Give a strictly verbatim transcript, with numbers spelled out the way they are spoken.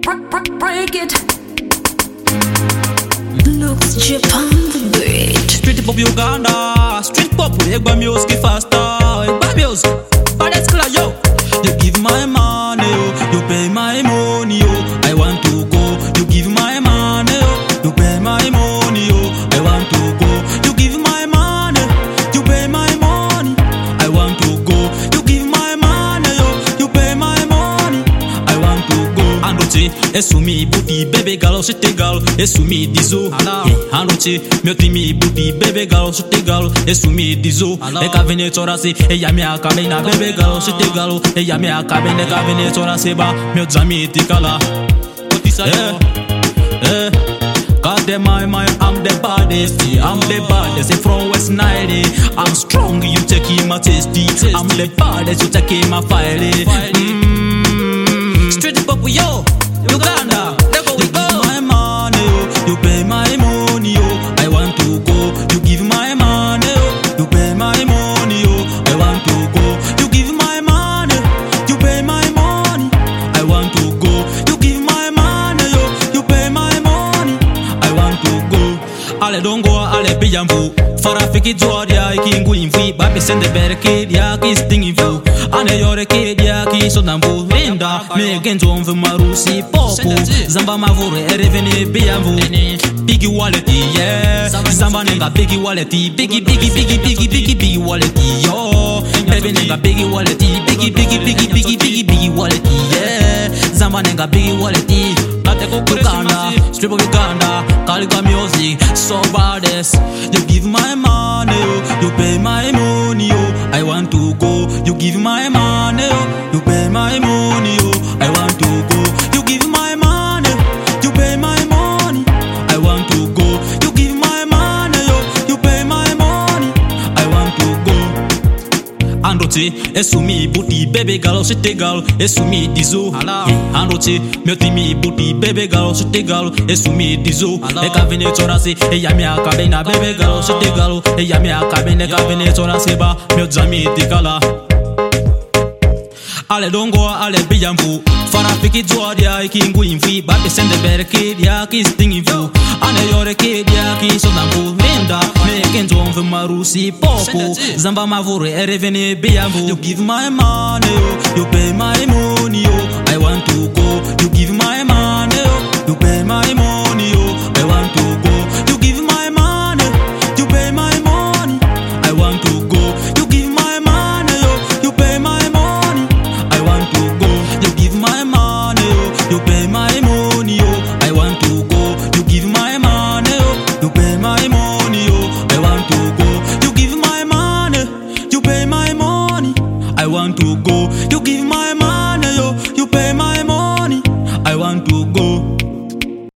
break it. Looks Japan the great. Street pop Uganda, street pop Egba music faster, Egba music. But that's clear, yo. You give my money, yo. You pay my money, yo. I want to go. You give my money, yo. You pay my money, yo. I want to go. You give my money, you pay my money. I want to go. You give my money, yo. You pay my money. I want to go. Andoche, esumi booty, baby girl, shitty girl, esumi dizo. Andoche, me booty, baby girl, shitty girl, esumi dizo. E kavene chorase, e yami akabena, baby girl, shitty girl, e yami akabene, kavene chorase ba, me jami tikala. Yeah, yeah. God damn my mind, I'm the baddest, I'm the baddest from West ninety. I'm strong, you taking my tasty. I'm the baddest, you taking my fire. Mm. Street pop, yo, Uganda, there go we go. You give my money, yo. You pay my money, yo. I want to go. You give my money, yo. You pay my money, yo. I want to go. You give my money, you pay my money. I want to go. You give my money, yo. You pay my money. I want to go. Ale dongo, ale pijambu. Farafiki Jordia, Kingu infi, Babi send the barricade, Yaki stinging fu. Ane yore kid, Yaki sonambu, Linda, Megan John Marusi, Popo, Zamba Mavure, Erevene, Biambu, Biggie wallet, yeah, Zamba nigga, Biggie wallet, Biggie, Biggie, Biggie, Biggie, Biggie, Biggie wallet, yo, Baby nigga, Biggie wallet, Biggie, Biggie, Biggie, Biggie, Biggie, Biggie wallet, yeah, Zamba nigga, Biggie wallet, Kateko Uganda, strip of Uganda, Kalika music, so baddest. You give my money, yo. You pay my money, yo. I want to go. You give my money, yo. You pay my money, yo. I want to go. You give my money, you pay my money. I want to go. You give my money, yo. You pay my money. I want to go. Andoche, esumi booty, baby girl, shitty girl, esumi dizo. Andoche, me booty, baby girl, shitty girl, esumi dizo. E kavene chorase, e yami akabena, baby girl, shitty girl, e yami akabene, kavene chorase ba, me jami tikala. Ale dongo, ale biyambu. Farafiki Jordia, Kingu infi, Babi send the barricade, Yaki stinging fu. Ane yore kid, Yaki sonambu, Linda, Megan John Marusi, Popo, Zamba Mavure, Erevene, Biambu. You give my money, yo. You pay my money, yo. I want to go. You give my money, yo. You pay my money, yo. I want to go. You give my money, you pay my money. I want to go. You give my money, yo. You pay my money. I want to go. You give my money, yo. You pay my money, yo. I want to go. You give my money, yo. You pay my money, yo. I want to go. You give my money, you pay my money. I want to go. You